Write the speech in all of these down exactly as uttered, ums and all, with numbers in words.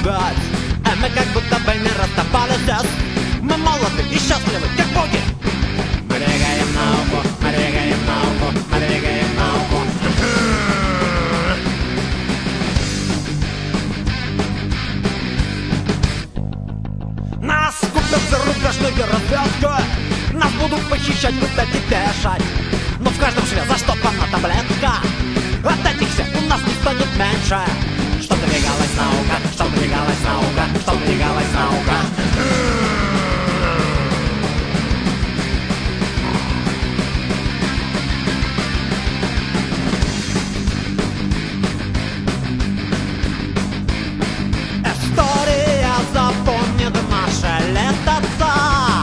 опять. А мы как будто бы не расставались здесь. Мы молоды и счастливы, как боги. Мы двигаем науку, мы двигаем науку, мы двигаем науку. Нас купят за рубежной разведкой. Нас будут похищать, пытать и бешать. Но в каждом шве заштопана таблетка. От этих всех у нас не станет меньше. Чтоб двигалась наука, чтоб двигалась наука, чтоб двигалась наука. История запомнит наше летоца.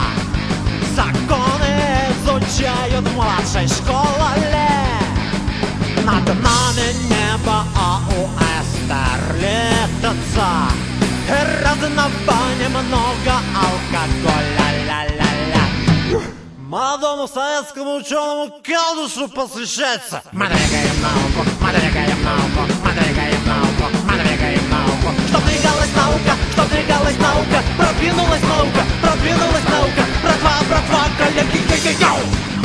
Законы изучают в младшей школе. Над нами небо, а у Эстер летоца. И разного немного алкоголя, ля-ля-ля. Молодому советскому ученому Калдышу посвящается. Мы двигаем науку, мы двигаем науку, мы двигаем науку, мы двигаем науку. Чтоб двигалась наука, чтоб двигалась наука. Продвинулась наука, продвинулась наука. Братва, братва, коллеги, йо-йо-йо.